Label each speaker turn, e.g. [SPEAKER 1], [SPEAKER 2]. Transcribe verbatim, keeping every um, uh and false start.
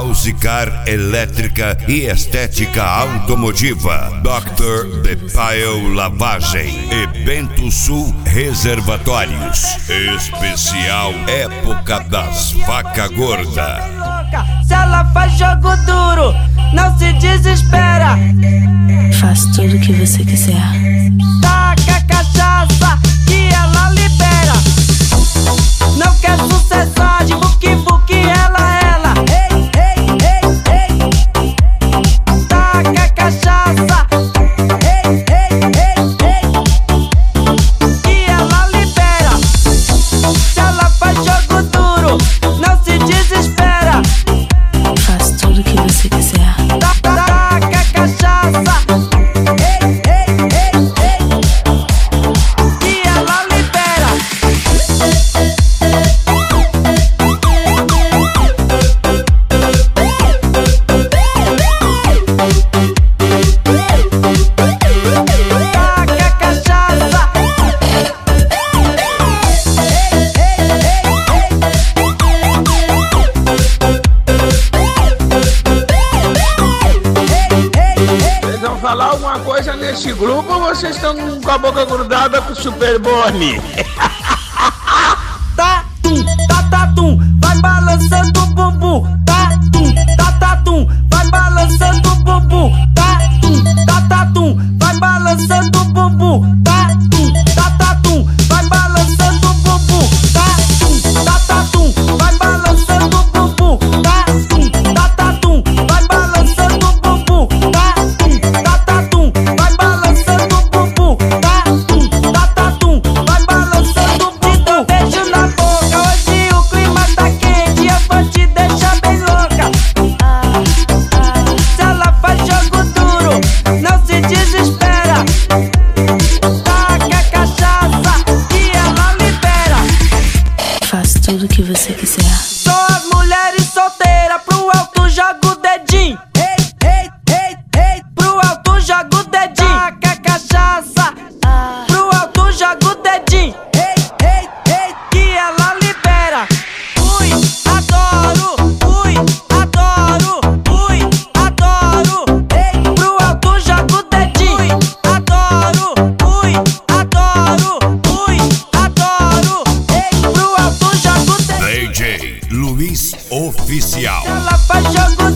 [SPEAKER 1] House Car elétrica e estética automotiva. doutor Bepail Lavagem e Bento Sul Reservatórios. Especial Época das Vaca Gorda.
[SPEAKER 2] Se ela faz jogo duro, não se desespera.
[SPEAKER 3] Faz tudo o que você quiser.
[SPEAKER 2] Taca a cachaça que ela libera. Não quer sucessagem, buque buque ela, ela. Ei, ei, ei, ei. Taca a cachaça. Ei, ei, ei, ei. Que ela libera. Se ela faz jogo duro, não se desespera.
[SPEAKER 3] Faz tudo o que você quiser.
[SPEAKER 2] Taca a cachaça. Ei, ei, ei, ei. Que ela libera. Taca a cachaça. Ei, ei, ei, ei.
[SPEAKER 4] Vocês vão falar alguma coisa nesse grupo ou vocês estão com a boca grudada com o Superbone?
[SPEAKER 2] Tá tum, tá tá tum, vai balançando o bumbum. Tá tum, tá tá tum, vai balançando o bumbum. Tá tum, tá tá tum, vai balançando o bumbum. Tá tum, tá tá tum, vai balançando o bumbum. Tá tum, tá tá tum, vai balançando o bumbum. Tá tum, tá tá tum, vai balançando o bumbum. Tá tum, tá tá tum, vai balançando o bumbum. Tá tum, tá tá tum, vai balançando o bumbum. Então beijo na boca, hoje o clima tá quente, eu vou te deixar bem louca. Se ela faz jogo duro, não se desespera. Taca a cachaça que ela libera.
[SPEAKER 3] Faz tudo o que você quiser.
[SPEAKER 2] Só as mulheres solteiras, pro alto joga o dedinho. Ei, ei, ei, ei. Pro alto joga o dedinho. Taca a cachaça. Pro alto joga o dedinho. Ei, ei, ei. Que ela libera. Ui, adoro. Ui, adoro. Ui, adoro. Ei, pro alto joga o dedinho. Ui, adoro. Ui, adoro. Ui, adoro. Ei, pro alto joga o dedinho.
[SPEAKER 1] D J Luiz Oficial.
[SPEAKER 2] Ela faz jogo